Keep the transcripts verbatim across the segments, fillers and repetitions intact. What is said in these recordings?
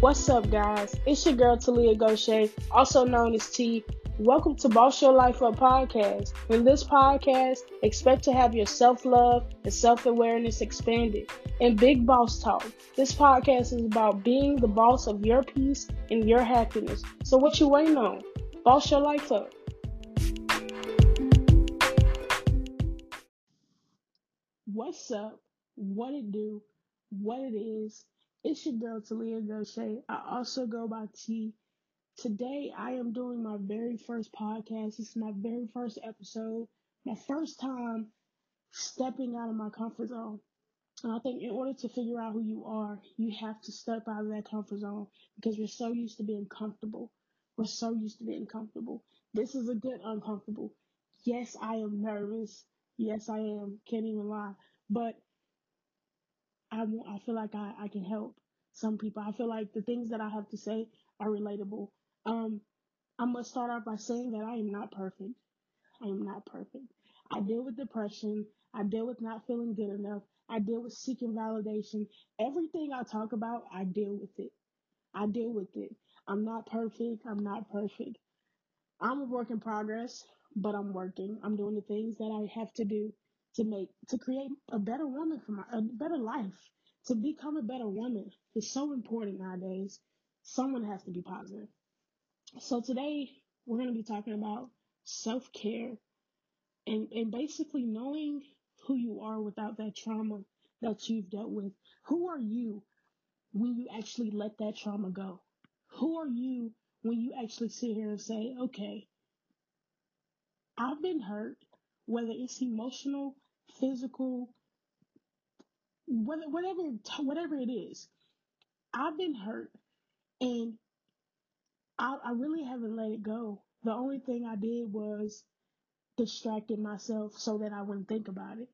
What's up, guys? It's your girl Talia Gaucher, also known as T. Welcome to Boss Your Life Up podcast. In this podcast, expect to have your self-love and self-awareness expanded. In Big Boss Talk, this podcast is about being the boss of your peace and your happiness. So what you waiting on? Boss your life up. What's up? What it do? What it is? It's your girl Talia Gaucher. I also go by T. Today, I am doing my very first podcast. This is my very first episode, my first time stepping out of my comfort zone. And I think in order to figure out who you are, you have to step out of that comfort zone because we're so used to being comfortable. We're so used to being comfortable. This is a good uncomfortable. Yes, I am nervous. Yes, I am. Can't even lie. But I, I feel like I, I can help some people. I feel like the things that I have to say are relatable. Um, I must start off by saying that I am not perfect. I am not perfect. I deal with depression. I deal with not feeling good enough. I deal with seeking validation. Everything I talk about, I deal with it. I deal with it. I'm not perfect. I'm not perfect. I'm a work in progress, but I'm working. I'm doing the things that I have to do to make, to create a better woman for my, a better life. To become a better woman is so important nowadays. Someone has to be positive. So today we're going to be talking about self-care and, and basically knowing who you are without that trauma that you've dealt with. Who are you when you actually let that trauma go? Who are you when you actually sit here and say, okay, I've been hurt, whether it's emotional, physical, whether, whatever, whatever it is, I've been hurt and I, I really haven't let it go. The only thing I did was distracted myself so that I wouldn't think about it.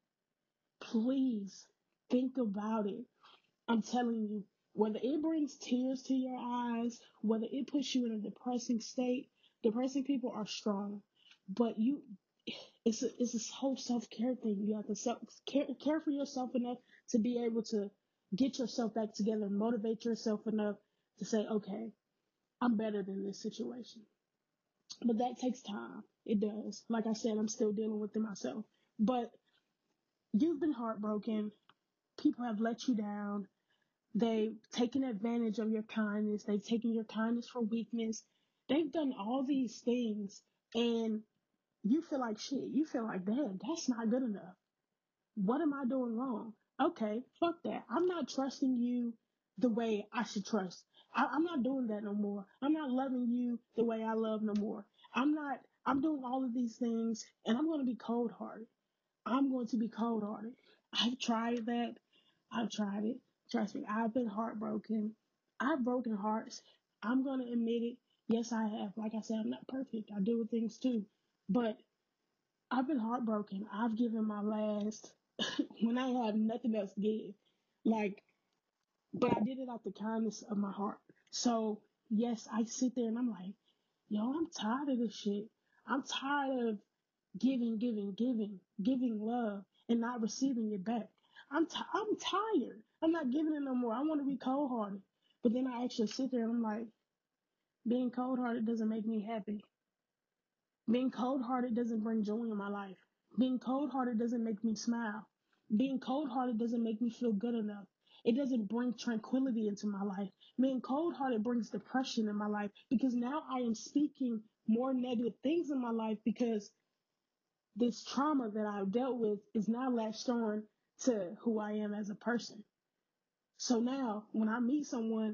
Please think about it. I'm telling you, whether it brings tears to your eyes, whether it puts you in a depressing state, depressing people are strong, but you, it's a, it's this whole self-care thing. You have to self care, care for yourself enough to be able to get yourself back together, motivate yourself enough to say, okay, I'm better than this situation. But that takes time. It does. Like I said, I'm still dealing with it myself. But you've been heartbroken. People have let you down. They've taken advantage of your kindness. They've taken your kindness for weakness. They've done all these things. And you feel like shit. You feel like, damn, that's not good enough. What am I doing wrong? Okay, fuck that. I'm not trusting you the way I should trust. I, I'm not doing that no more. I'm not loving you the way I love no more. I'm not, I'm doing all of these things and I'm going to be cold hearted. I'm going to be cold hearted. I've tried that. I've tried it. Trust me, I've been heartbroken. I've broken hearts. I'm going to admit it. Yes, I have. Like I said, I'm not perfect. I deal with things too. But I've been heartbroken. I've given my last when I have nothing else to give. Like, but I did it out the kindness of my heart. So, yes, I sit there and I'm like, yo, I'm tired of this shit. I'm tired of giving, giving, giving, giving love and not receiving it back. I'm t- I'm tired. I'm not giving it no more. I want to be cold hearted. But then I actually sit there and I'm like, being cold hearted doesn't make me happy. Being cold hearted doesn't bring joy in my life. Being cold hearted doesn't make me smile. Being cold hearted doesn't make me feel good enough. It doesn't bring tranquility into my life. Being cold hearted brings depression in my life because now I am speaking more negative things in my life because this trauma that I've dealt with is now latched on to who I am as a person. So now when I meet someone,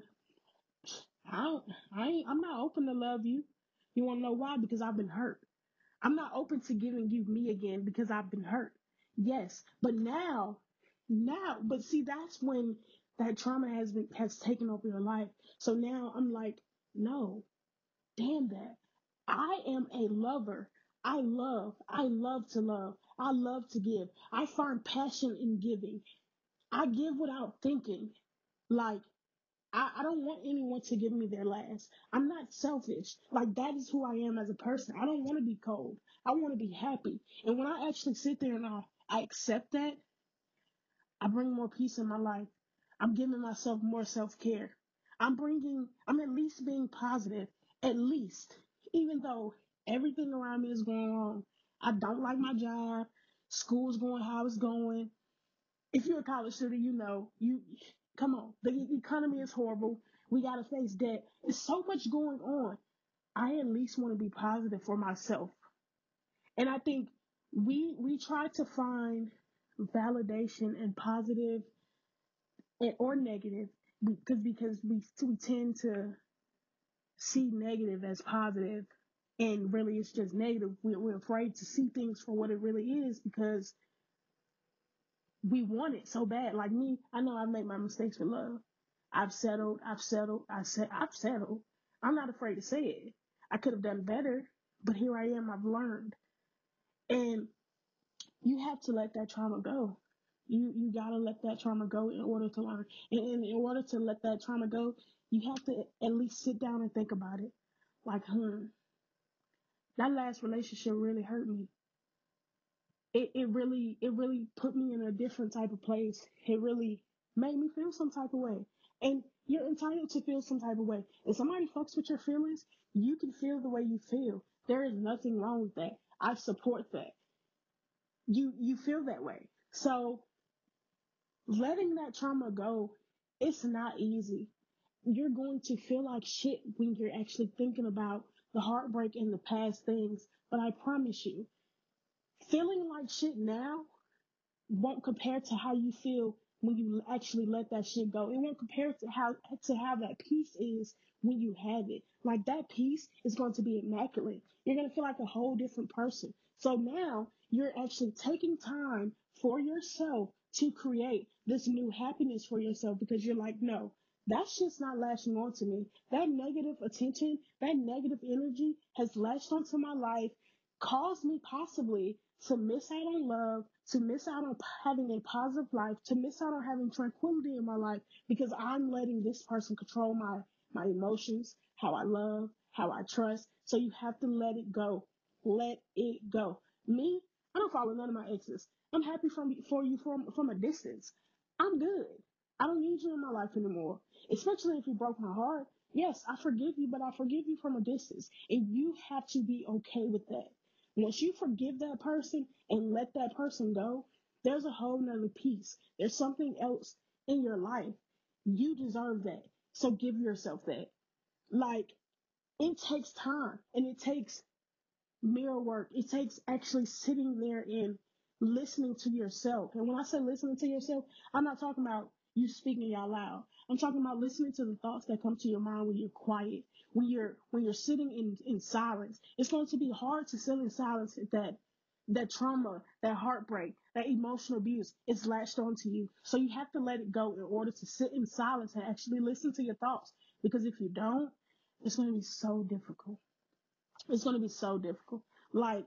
I don't, I ain't, I'm not open to love you. You want to know why? Because I've been hurt. I'm not open to giving you me again because I've been hurt. Yes, but now, now, but see, that's when that trauma has been has taken over your life. So now I'm like, no, damn that. I am a lover. I love. I love to love. I love to give. I find passion in giving. I give without thinking. Like I, I don't want anyone to give me their last. I'm not selfish. Like that is who I am as a person. I don't want to be cold. I want to be happy. And when I actually sit there and I, I accept that, I bring more peace in my life. I'm giving myself more self care. I'm bringing, I'm at least being positive, at least, even though everything around me is going wrong. I don't like my job. School's going how it's going. If you're a college student, you know, you come on. The e- economy is horrible. We got to face debt. There's so much going on. I at least want to be positive for myself. And I think we we try to find validation and positive and, or negative because because we we tend to see negative as positive, and really it's just negative. We're, we're afraid to see things for what it really is because we want it so bad. Like me, I know I've made my mistakes with love. I've settled. I've settled. I said I've settled. I'm not afraid to say it. I could have done better, but here I am. I've learned, and you have to let that trauma go. You you gotta let that trauma go in order to learn. And, and in order to let that trauma go, you have to at least sit down and think about it. Like, hmm, that last relationship really hurt me. It it really it really put me in a different type of place. It really made me feel some type of way. And you're entitled to feel some type of way. If somebody fucks with your feelings, you can feel the way you feel. There is nothing wrong with that. I support that. You you feel that way. So letting that trauma go, it's not easy. You're going to feel like shit when you're actually thinking about the heartbreak and the past things. But I promise you, feeling like shit now won't compare to how you feel when you actually let that shit go. It won't compare to how to how that peace is when you have it. Like that peace is going to be immaculate. You're going to feel like a whole different person. So now you're actually taking time for yourself to create this new happiness for yourself because you're like, no, that shit's not latching on to me. That negative attention, that negative energy has latched onto my life, caused me possibly to miss out on love, to miss out on having a positive life, to miss out on having tranquility in my life because I'm letting this person control my, my emotions, how I love, how I trust. So you have to let it go. Let it go. Me, I don't follow none of my exes. I'm happy from for you from from a distance. I'm good. I don't need you in my life anymore. Especially if you broke my heart. Yes, I forgive you, but I forgive you from a distance. And you have to be okay with that. Once you forgive that person and let that person go, there's a whole nother piece. There's something else in your life. You deserve that. So give yourself that. Like, it takes time and it takes mirror work. It takes actually sitting there and listening to yourself. And when I say listening to yourself, I'm not talking about you speaking out loud. I'm talking about listening to the thoughts that come to your mind when you're quiet, when you're when you're sitting in, in silence. It's going to be hard to sit in silence if that that trauma, that heartbreak, that emotional abuse is latched onto you. So you have to let it go in order to sit in silence and actually listen to your thoughts. Because if you don't, it's going to be so difficult. It's going to be so difficult. Like,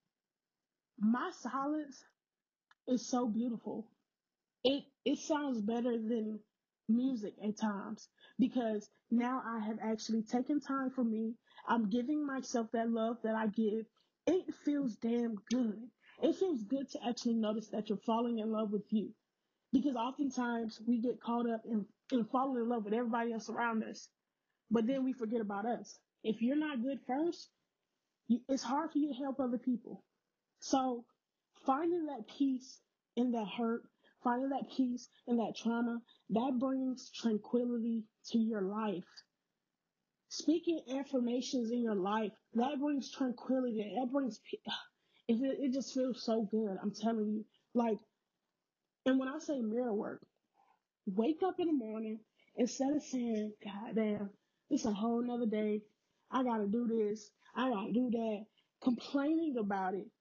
my silence is so beautiful. It it sounds better than music at times because now I have actually taken time for me. I'm giving myself that love that I give. It feels damn good. It feels good to actually notice that you're falling in love with you because oftentimes we get caught up in, in falling in love with everybody else around us, but then we forget about us. If you're not good first, you, it's hard for you to help other people. So finding that peace in that hurt, finding that peace in that trauma, that brings tranquility to your life. Speaking affirmations in your life, that brings tranquility. That brings, it, it just feels so good. I'm telling you. Like, and when I say mirror work, wake up in the morning instead of saying, God damn, it's a whole nother day. I gotta do this. I gotta do that. Complaining about it.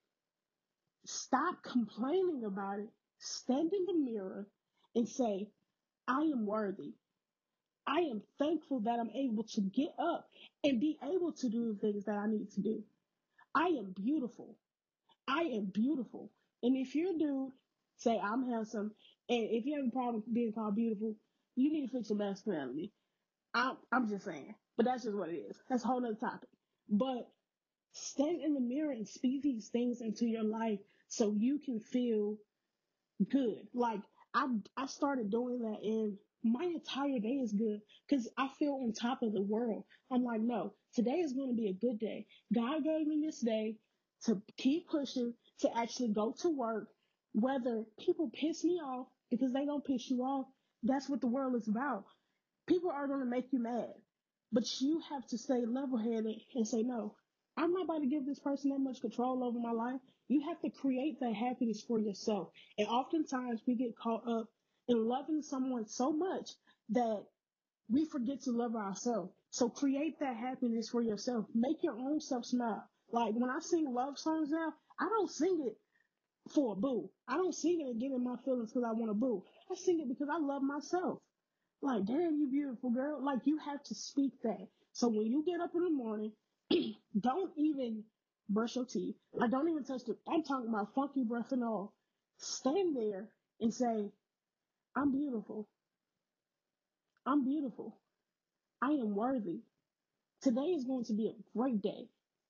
Stop complaining about it. Stand in the mirror and say, I am worthy. I am thankful that I'm able to get up and be able to do the things that I need to do. I am beautiful. I am beautiful. And if you're a dude, say I'm handsome, and if you have a problem being called beautiful, you need to fix your masculinity. I'm, I'm just saying. But that's just what it is. That's a whole nother topic. But stand in the mirror and speak these things into your life so you can feel good. Like, I I started doing that, and my entire day is good because I feel on top of the world. I'm like, no, today is going to be a good day. God gave me this day to keep pushing, to actually go to work, whether people piss me off because they don't piss you off. That's what the world is about. People are going to make you mad, but you have to stay level headed and say, no, I'm not about to give this person that much control over my life. You have to create that happiness for yourself. And oftentimes we get caught up in loving someone so much that we forget to love ourselves. So create that happiness for yourself. Make your own self smile. Like when I sing love songs now, I don't sing it for a boo. I don't sing it and get in my feelings because I want a boo. I sing it because I love myself. Like, damn, you beautiful girl. Like, you have to speak that. So when you get up in the morning, don't even brush your teeth. Like, don't even touch the, I'm talking about funky breath and all. Stand there and say, I'm beautiful. I'm beautiful. I am worthy. Today is going to be a great day.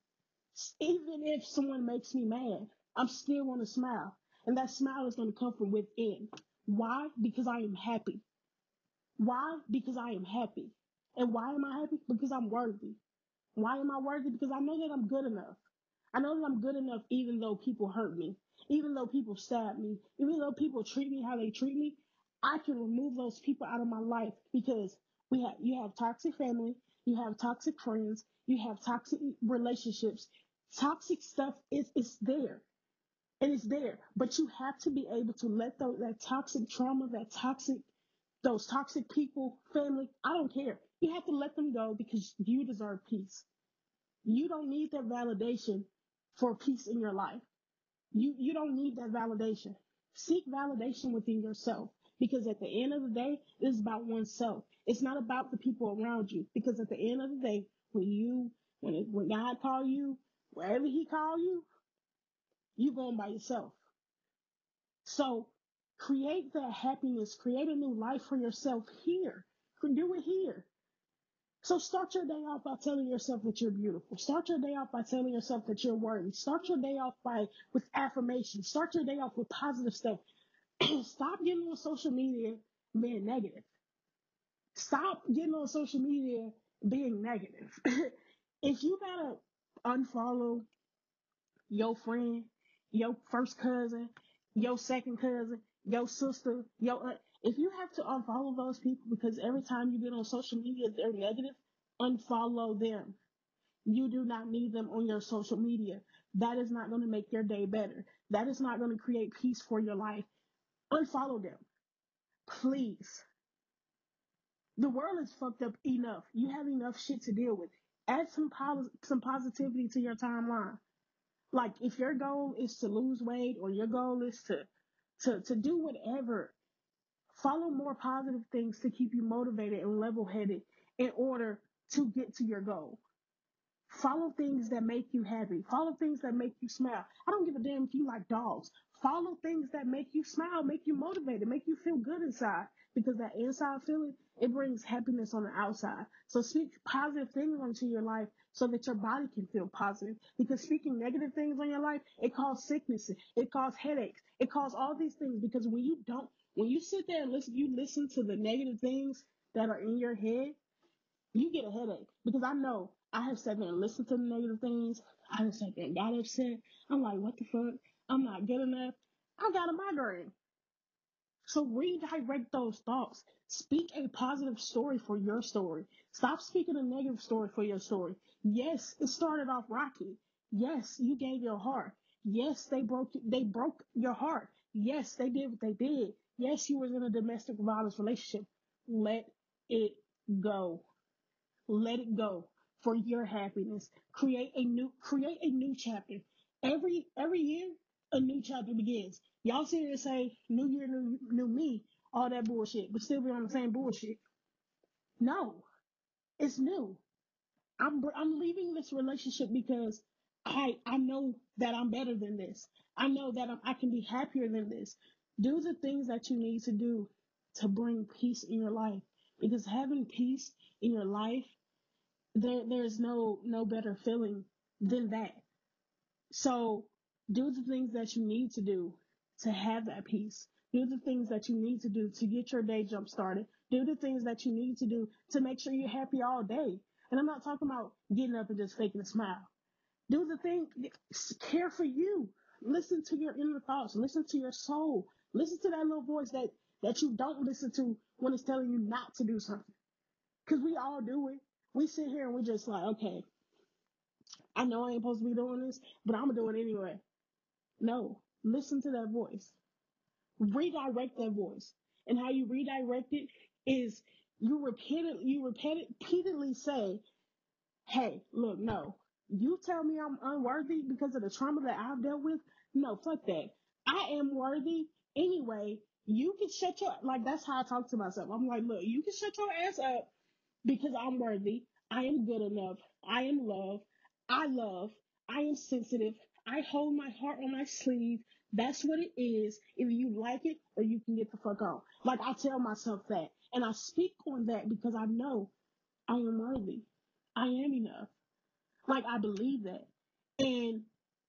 Even if someone makes me mad, I'm still going to smile. And that smile is going to come from within. Why? Because I am happy. Why? Because I am happy. And why am I happy? Because I'm worthy. Why am I worthy? Because I know that I'm good enough. I know that I'm good enough even though people hurt me, even though people stab me, even though people treat me how they treat me. I can remove those people out of my life because we have you have toxic family, you have toxic friends, you have toxic relationships. Toxic stuff is is there. And it's there. But you have to be able to let those, that toxic trauma, that toxic those toxic people, family, I don't care. You have to let them go because you deserve peace. You don't need that validation for peace in your life. You you don't need that validation. Seek validation within yourself because at the end of the day, it's about oneself. It's not about the people around you because at the end of the day, when you when it, when God call you, wherever He call you, you going by yourself. So create that happiness, create a new life for yourself here. Do it here. So start your day off by telling yourself that you're beautiful. Start your day off by telling yourself that you're worthy. Start your day off by with affirmation. Start your day off with positive stuff. Stop getting on social media being negative. Stop getting on social media being negative. If you gotta unfollow your friend, your first cousin, your second cousin, your sister, your aunt, if you have to unfollow those people because every time you get on social media they're negative, unfollow them. You do not need them on your social media. That is not going to make your day better. That is not going to create peace for your life. Unfollow them. Please. The world is fucked up enough. You have enough shit to deal with. Add some pos- some positivity to your timeline. Like if your goal is to lose weight or your goal is to to to do whatever, follow more positive things to keep you motivated and level-headed in order to get to your goal. Follow things that make you happy. Follow things that make you smile. I don't give a damn if you like dogs. Follow things that make you smile, make you motivated, make you feel good inside. Because that inside feeling, it brings happiness on the outside. So speak positive things into your life so that your body can feel positive. Because speaking negative things on your life, it causes sickness, it causes headaches, it causes all these things. Because when you don't, when you sit there and listen, you listen to the negative things that are in your head, you get a headache because I know I have sat there and listened to the negative things. I have sat there and got upset. I'm like, what the fuck? I'm not good enough. I got a migraine. So redirect those thoughts. Speak a positive story for your story. Stop speaking a negative story for your story. Yes, it started off rocky. Yes, you gave your heart. Yes, they broke they broke your heart. Yes, they did what they did. Yes, you was in a domestic violence relationship. Let it go. Let it go for your happiness. Create a new create a new chapter. Every every year, a new chapter begins. Y'all sit here and say, New Year, new new me, all that bullshit, but still be on the same bullshit. No, it's new. I'm I'm leaving this relationship because I I know that I'm better than this. I know that I'm, I can be happier than this. Do the things that you need to do to bring peace in your life because having peace in your life there there's no no better feeling than that. So do the things that you need to do to have that peace. Do the things that you need to do to get your day jump started. Do the things that you need to do to make sure you're happy all day. And I'm not talking about getting up and just faking a smile. Do the thing, care for you. Listen to your inner thoughts. Listen to your soul. Listen to that little voice that, that you don't listen to when it's telling you not to do something. Because we all do it. We sit here and we just like, okay, I know I ain't supposed to be doing this, but I'm going to do it anyway. No, listen to that voice. Redirect that voice. And how you redirect it is you repeat you repeat, repeatedly say, hey, look, no, you tell me I'm unworthy because of the trauma that I've dealt with. No, fuck that. I am worthy anyway. You can shut your, like, that's how I talk to myself. I'm like, look, you can shut your ass up because I'm worthy. I am good enough. I am loved. I love. I am sensitive. I hold my heart on my sleeve. That's what it is. Either you like it or you can get the fuck out. Like, I tell myself that. And I speak on that because I know I am worthy. I am enough. Like, I believe that. And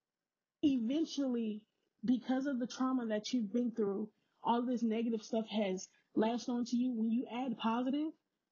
eventually, because of the trauma that you've been through, all this negative stuff has lashed onto you. When you add positive,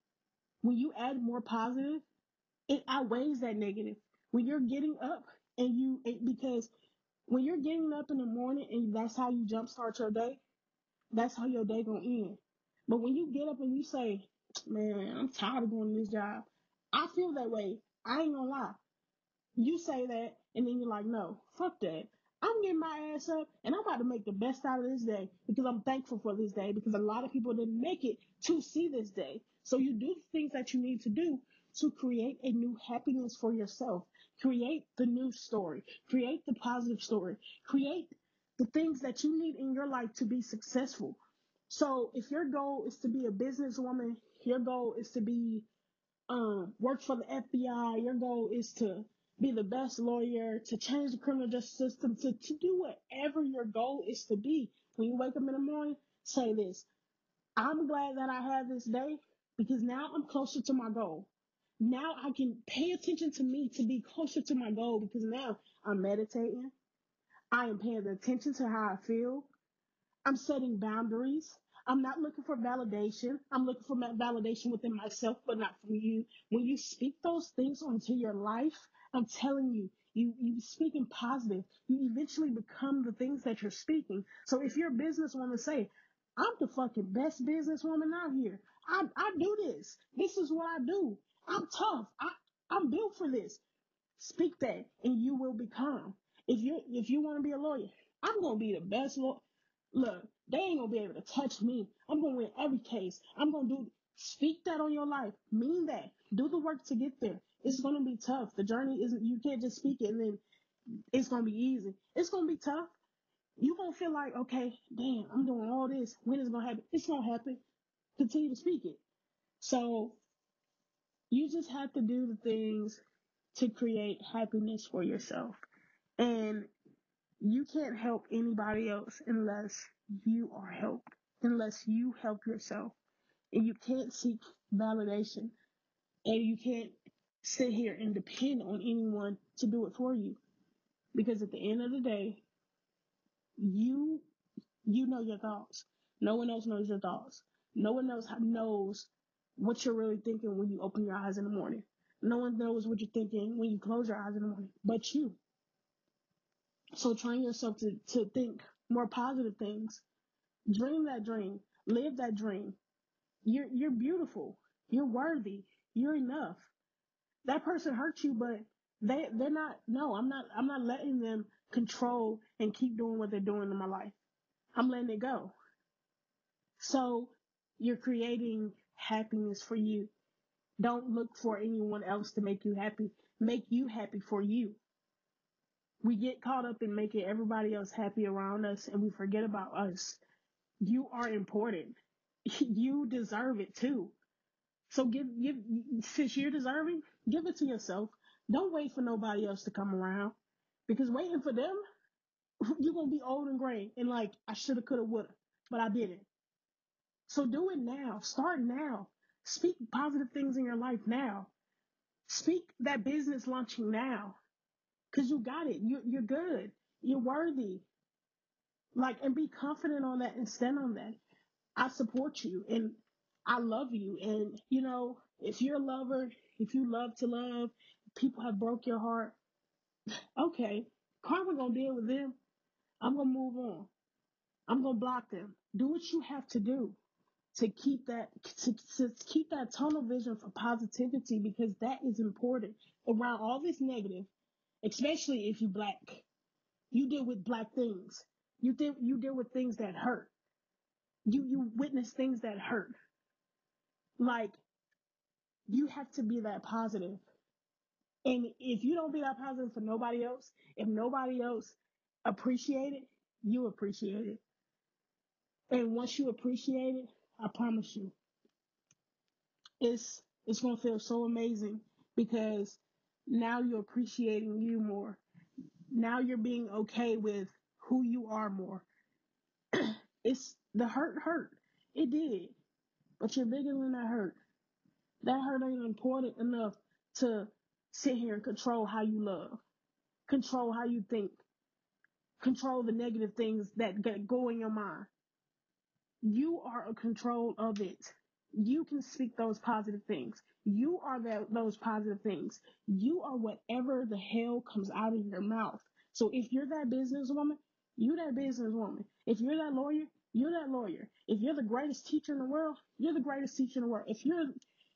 when you add more positive, it outweighs that negative. When you're getting up and you, it, because when you're getting up in the morning and that's how you jumpstart your day, that's how your day gonna end. But when you get up and you say, man, I'm tired of going to this job, I feel that way. I ain't gonna lie. You say that, and then you're like, no, fuck that. I'm getting my ass up, and I'm about to make the best out of this day because I'm thankful for this day because a lot of people didn't make it to see this day. So you do the things that you need to do to create a new happiness for yourself. Create the new story. Create the positive story. Create the things that you need in your life to be successful. So if your goal is to be a businesswoman, your goal is to be um, work for the F B I. Your goal is to be the best lawyer, to change the criminal justice system, to, to do whatever your goal is to be. When you wake up in the morning, say this. I'm glad that I had this day because now I'm closer to my goal. Now I can pay attention to me to be closer to my goal because now I'm meditating. I am paying attention to how I feel. I'm setting boundaries. I'm not looking for validation. I'm looking for validation within myself, but not from you. When you speak those things onto your life, I'm telling you, you, you speaking positive. You eventually become the things that you're speaking. So if you're a businesswoman, say, I'm the fucking best businesswoman out here. I, I do this. This is what I do. I'm tough. I, I'm built for this. Speak that and you will become. If you if you want to be a lawyer, I'm gonna be the best lawyer. Look, they ain't gonna be able to touch me. I'm gonna win every case. I'm gonna do speak that on your life. Mean that. Do the work to get there. It's gonna be tough. The journey isn't you can't just speak it and then it's gonna be easy. It's gonna be tough. You gonna feel like, okay, damn, I'm doing all this. When is it gonna happen? It's gonna happen. Continue to speak it. So you just have to do the things to create happiness for yourself. And you can't help anybody else unless you are helped, unless you help yourself. And you can't seek validation. And you can't sit here and depend on anyone to do it for you. Because at the end of the day, you you know your thoughts. No one else knows your thoughts. No one else knows what you're really thinking when you open your eyes in the morning. No one knows what you're thinking when you close your eyes in the morning, but you. So train yourself to, to think more positive things. Dream that dream. Live that dream. You're you're beautiful. You're worthy. You're enough. That person hurt you, but they they're not no, I'm not I'm not letting them control and keep doing what they're doing in my life. I'm letting it go. So you're creating happiness for you. Don't look for anyone else to make you happy. Make you happy for you. We get caught up in making everybody else happy around us and we forget about us. You are important. You deserve it too. So give, give, since you're deserving, give it to yourself. Don't wait for nobody else to come around because waiting for them, you're going to be old and gray and like, I shoulda, coulda, woulda, but I didn't. So do it now. Start now. Speak positive things in your life now. Speak that business launching now because you got it. You're, you're good. You're worthy. Like, and be confident on that and stand on that. I support you and I love you. And, you know, if you're a lover, if you love to love, people have broke your heart, okay, karma gonna deal with them. I'm gonna move on. I'm gonna block them. Do what you have to do to keep that to, to keep that tunnel vision for positivity, because that is important around all this negative, especially if you black. You deal with black things. You deal you deal with things that hurt. You you witness things that hurt. Like, you have to be that positive. And if you don't be that positive for nobody else, if nobody else appreciate it, you appreciate it. And once you appreciate it, I promise you, it's it's gonna feel so amazing, because now you're appreciating you more. Now you're being okay with who you are more. It's the hurt hurt. It did. But you're bigger than that hurt. That hurt ain't important enough to sit here and control how you love, control how you think, control the negative things that go in your mind. You are a control of it. You can speak those positive things. You are that, those positive things. You are whatever the hell comes out of your mouth. So if you're that businesswoman, you that businesswoman. If you're that lawyer, you're that lawyer. If you're the greatest teacher in the world, you're the greatest teacher in the world. If you're,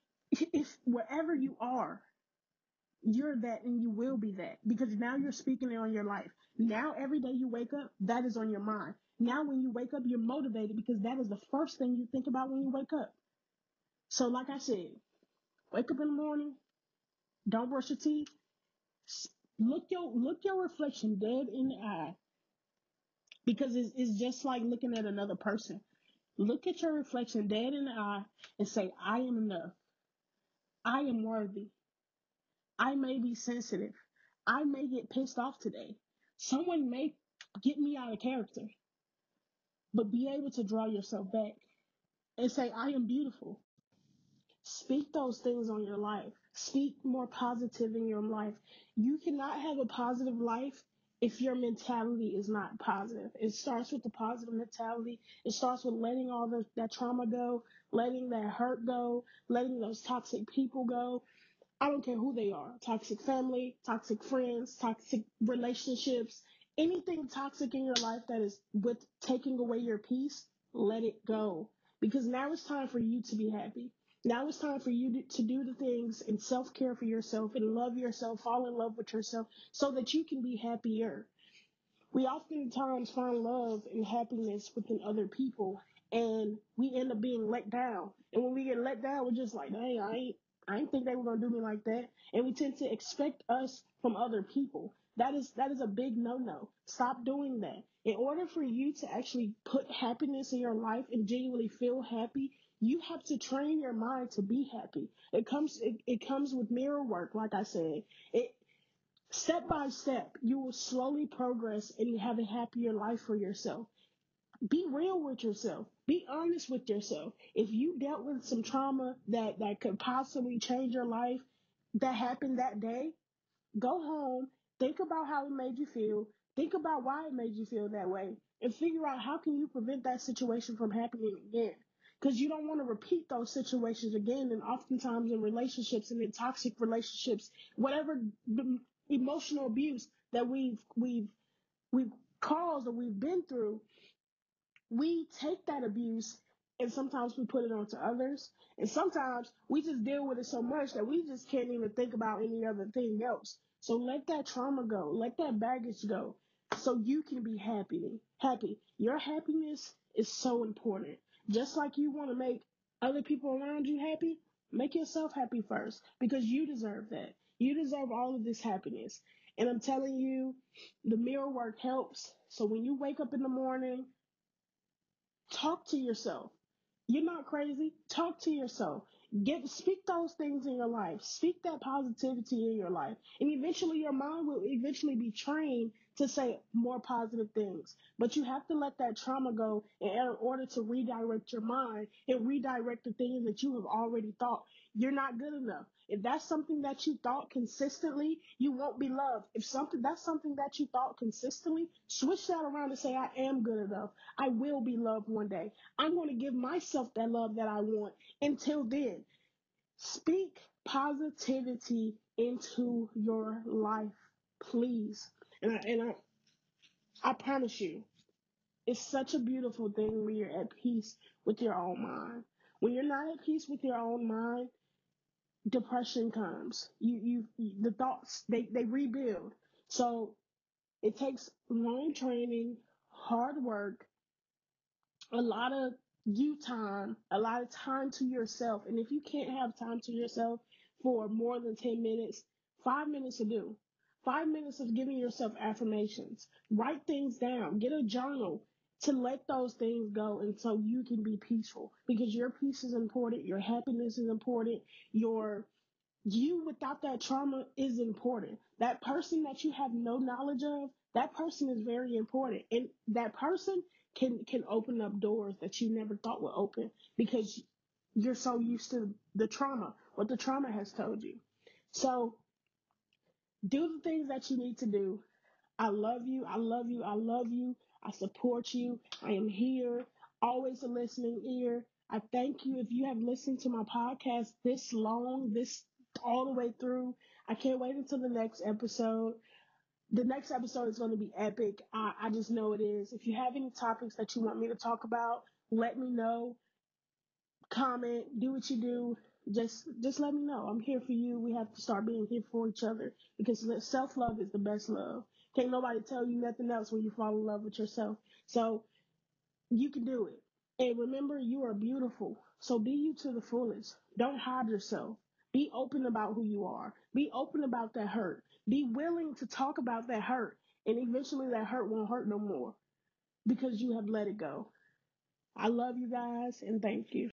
if wherever you are, you're that and you will be that, because now you're speaking it on your life. Now, every day you wake up, that is on your mind. Now, when you wake up, you're motivated because that is the first thing you think about when you wake up. So, like I said, wake up in the morning, don't brush your teeth, look your look your reflection dead in the eye, because it's, it's just like looking at another person. Look at your reflection dead in the eye and say, I am enough. I am worthy. I may be sensitive. I may get pissed off today. Someone may get me out of character, but be able to draw yourself back and say, I am beautiful. Speak those things on your life. Speak more positive in your life. You cannot have a positive life if your mentality is not positive. It starts with the positive mentality. It starts with letting all the, that trauma go, letting that hurt go, letting those toxic people go. I don't care who they are. Toxic family, toxic friends, toxic relationships, anything toxic in your life that is with taking away your peace, let it go. Because now it's time for you to be happy. Now it's time for you to, to do the things and self-care for yourself and love yourself, fall in love with yourself so that you can be happier. We oftentimes find love and happiness within other people, and we end up being let down. And when we get let down, we're just like, dang, I ain't, I ain't think they were gonna do me like that. And we tend to expect us from other people. That is that is a big no-no. Stop doing that. In order for you to actually put happiness in your life and genuinely feel happy, you have to train your mind to be happy. It comes it, it comes with mirror work, like I said. It Step by step, you will slowly progress and have a happier life for yourself. Be real with yourself. Be honest with yourself. If you dealt with some trauma that, that could possibly change your life that happened that day, go home, think about how it made you feel, think about why it made you feel that way, and figure out how can you prevent that situation from happening again. Because you don't want to repeat those situations again. And oftentimes in relationships and in toxic relationships, whatever the emotional abuse that we've we've we've caused or we've been through, we take that abuse and sometimes we put it onto others. And sometimes we just deal with it so much that we just can't even think about any other thing else. So let that trauma go. Let that baggage go so you can be happy. Happy. Your happiness is so important. Just like you want to make other people around you happy, make yourself happy first, because you deserve that. You deserve all of this happiness. And I'm telling you, the mirror work helps. So when you wake up in the morning, talk to yourself. You're not crazy. Talk to yourself. Get speak those things in your life. Speak that positivity in your life. And eventually your mind will eventually be trained to say more positive things. But you have to let that trauma go in order to redirect your mind and redirect the things that you have already thought. You're not good enough. If that's something that you thought consistently, you won't be loved. If something that's something that you thought consistently, switch that around and say, I am good enough. I will be loved one day. I'm going to give myself that love that I want. Until then, speak positivity into your life, please. And I, and I, I promise you, it's such a beautiful thing when you're at peace with your own mind. When you're not at peace with your own mind, depression comes. You, you, the thoughts, they, they rebuild. So it takes long training, hard work, a lot of you time, a lot of time to yourself. And if you can't have time to yourself for more than ten minutes, five minutes to do. Five minutes of giving yourself affirmations. Write things down. Get a journal to let those things go and so you can be peaceful, because your peace is important. Your happiness is important. Your you without that trauma is important. That person that you have no knowledge of, that person is very important. And that person can can open up doors that you never thought would open because you're so used to the trauma, what the trauma has told you. So do the things that you need to do. I love you. I love you. I love you. I support you. I am here. Always a listening ear. I thank you if you have listened to my podcast this long, this all the way through. I can't wait until the next episode. The next episode is going to be epic. I, I just know it is. If you have any topics that you want me to talk about, let me know. Comment, do what you do. Just, just let me know. I'm here for you. We have to start being here for each other because self-love is the best love. Can't nobody tell you nothing else when you fall in love with yourself. So you can do it. And remember, you are beautiful. So be you to the fullest. Don't hide yourself. Be open about who you are. Be open about that hurt. Be willing to talk about that hurt. And eventually that hurt won't hurt no more because you have let it go. I love you guys and thank you.